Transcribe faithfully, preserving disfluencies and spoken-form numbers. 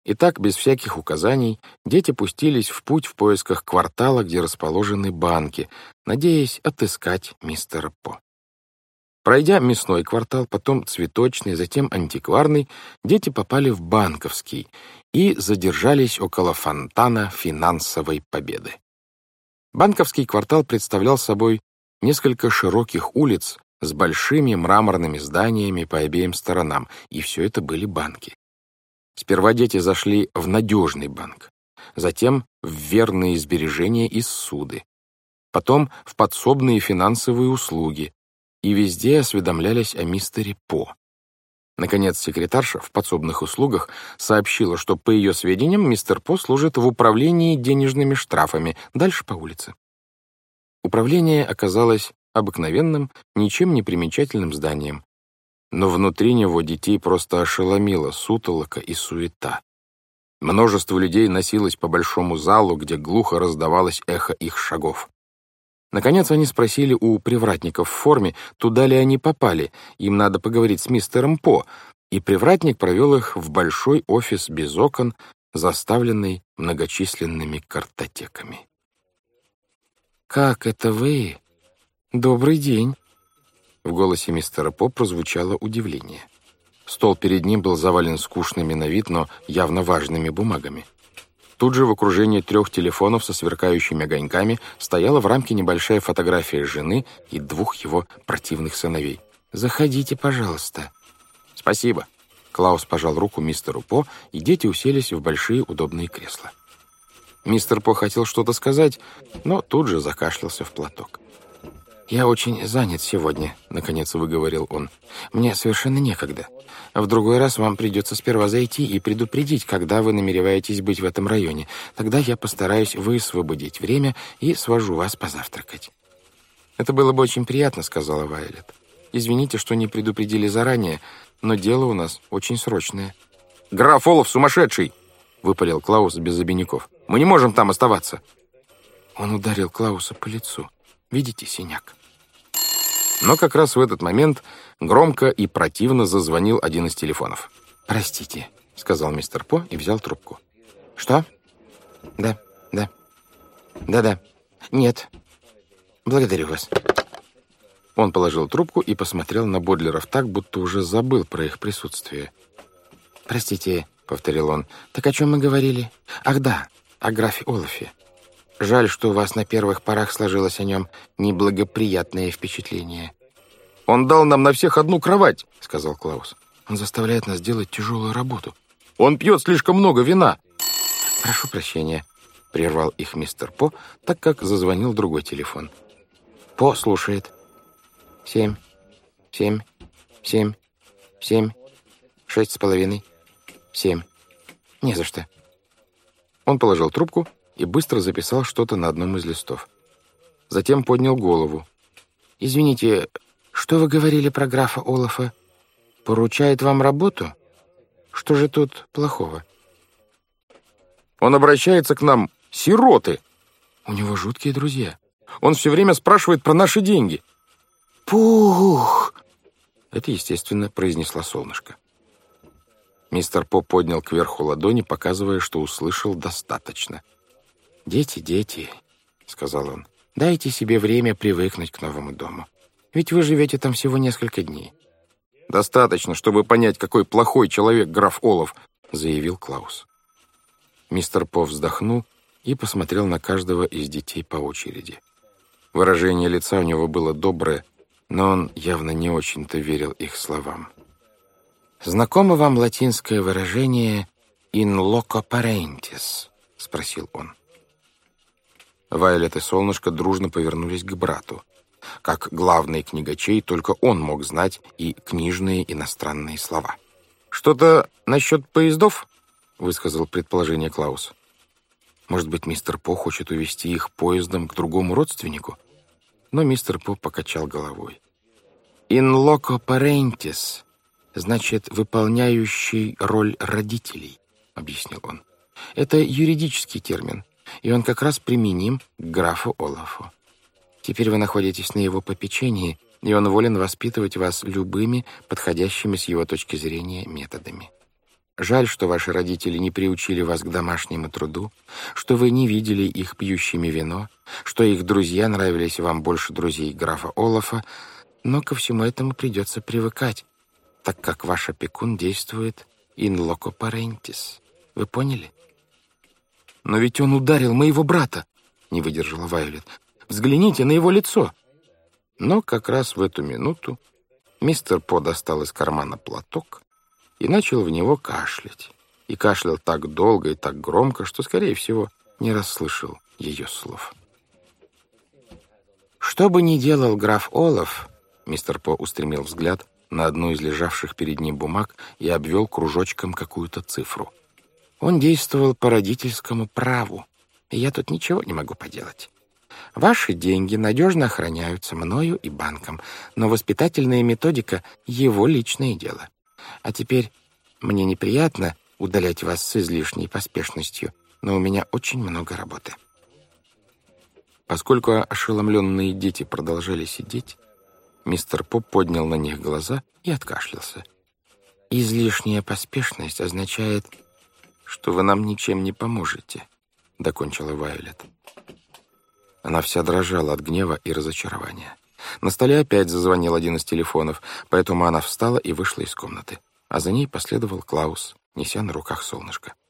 Итак, без всяких указаний, дети пустились в путь в поисках квартала, где расположены банки, надеясь отыскать мистера По. Пройдя мясной квартал, потом цветочный, затем антикварный, дети попали в банковский и задержались около фонтана финансовой победы. Банковский квартал представлял собой несколько широких улиц с большими мраморными зданиями по обеим сторонам, и все это были банки. Сперва дети зашли в надежный банк, затем в верные сбережения и ссуды, потом в подсобные финансовые услуги, и везде осведомлялись о мистере По. Наконец, секретарша в подсобных услугах сообщила, что, по ее сведениям, мистер По служит в управлении денежными штрафами, дальше по улице. Управление оказалось обыкновенным, ничем не примечательным зданием, но внутри него детей просто ошеломила сутолока и суета. Множество людей носилось по большому залу, где глухо раздавалось эхо их шагов. Наконец они спросили у привратников в форме, туда ли они попали, им надо поговорить с мистером По, и привратник провел их в большой офис без окон, заставленный многочисленными картотеками. «Как это вы? Добрый день!» В голосе мистера По прозвучало удивление. Стол перед ним был завален скучными на вид, но явно важными бумагами. Тут же в окружении трех телефонов со сверкающими огоньками стояла в рамке небольшая фотография жены и двух его противных сыновей. «Заходите, пожалуйста». «Спасибо». Клаус пожал руку мистеру По, и дети уселись в большие удобные кресла. Мистер По хотел что-то сказать, но тут же закашлялся в платок. «Я очень занят сегодня», — наконец выговорил он. «Мне совершенно некогда. В другой раз вам придется сперва зайти и предупредить, когда вы намереваетесь быть в этом районе. Тогда я постараюсь высвободить время и свожу вас позавтракать». «Это было бы очень приятно», — сказала Вайолет. «Извините, что не предупредили заранее, но дело у нас очень срочное». «Граф Олаф сумасшедший!» — выпалил Клаус без обиняков. «Мы не можем там оставаться». Он ударил Клауса по лицу. «Видите синяк?» Но как раз в этот момент громко и противно зазвонил один из телефонов. «Простите», — сказал мистер По и взял трубку. «Что? Да, да. Да-да. Нет. Благодарю вас». Он положил трубку и посмотрел на Бодлеров так, будто уже забыл про их присутствие. «Простите», — повторил он, — «так о чем мы говорили? Ах да, о графе Олафе. Жаль, что у вас на первых порах сложилось о нем неблагоприятное впечатление». «Он дал нам на всех одну кровать», — сказал Клаус. «Он заставляет нас делать тяжелую работу». «Он пьет слишком много вина». «Прошу прощения», — прервал их мистер По, так как зазвонил другой телефон. «По слушает. Семь, семь, семь, семь, шесть с половиной, семь. Не за что». Он положил трубку и быстро записал что-то на одном из листов. Затем поднял голову. «Извините, что вы говорили про графа Олафа? Поручает вам работу? Что же тут плохого?» «Он обращается к нам, сироты. У него жуткие друзья. Он все время спрашивает про наши деньги». «Пух!» Это, естественно, произнесла солнышко. Мистер По поднял кверху ладони, показывая, что услышал достаточно. «Дети, дети», — сказал он, — «дайте себе время привыкнуть к новому дому. Ведь вы живете там всего несколько дней». «Достаточно, чтобы понять, какой плохой человек граф Олаф», — заявил Клаус. Мистер По вздохнул и посмотрел на каждого из детей по очереди. Выражение лица у него было доброе, но он явно не очень-то верил их словам. «Знакомо вам латинское выражение «in loco parentis»?» — спросил он. Вайолет и Солнышко дружно повернулись к брату. Как главный книгачей, только он мог знать и книжные иностранные слова. «Что-то насчет поездов?» — высказал предположение Клаус. «Может быть, мистер По хочет увезти их поездом к другому родственнику?» Но мистер По покачал головой. «In loco parentis» значит «выполняющий роль родителей», — объяснил он. «Это юридический термин, и он как раз применим к графу Олафу. Теперь вы находитесь на его попечении, и он волен воспитывать вас любыми, подходящими с его точки зрения методами». Жаль, что ваши родители не приучили вас к домашнему труду, что вы не видели их пьющими вино, что их друзья нравились вам больше друзей графа Олафа, но ко всему этому придется привыкать, так как ваш опекун действует in loco parentis. Вы поняли? «Но ведь он ударил моего брата!» — не выдержала Вайолет. «Взгляните на его лицо!» Но как раз в эту минуту мистер По достал из кармана платок и начал в него кашлять. И кашлял так долго и так громко, что, скорее всего, не расслышал ее слов. «Что бы ни делал граф Олаф», — мистер По устремил взгляд на одну из лежавших перед ним бумаг и обвел кружочком какую-то цифру. «Он действовал по родительскому праву, и я тут ничего не могу поделать. Ваши деньги надежно охраняются мною и банком, но воспитательная методика — его личное дело. А теперь мне неприятно удалять вас с излишней поспешностью, но у меня очень много работы». Поскольку ошеломленные дети продолжали сидеть, мистер Поп поднял на них глаза и откашлялся. «Излишняя поспешность означает, что вы нам ничем не поможете», — докончила Вайолет. Она вся дрожала от гнева и разочарования. На столе опять зазвонил один из телефонов, поэтому она встала и вышла из комнаты, а за ней последовал Клаус, неся на руках солнышко.